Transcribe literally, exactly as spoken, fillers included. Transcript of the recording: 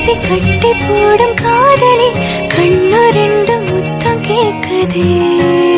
பேசி கட்டி போடும் காதலி கண்ணு ரெண்டு முத்தம் கேக்குதே.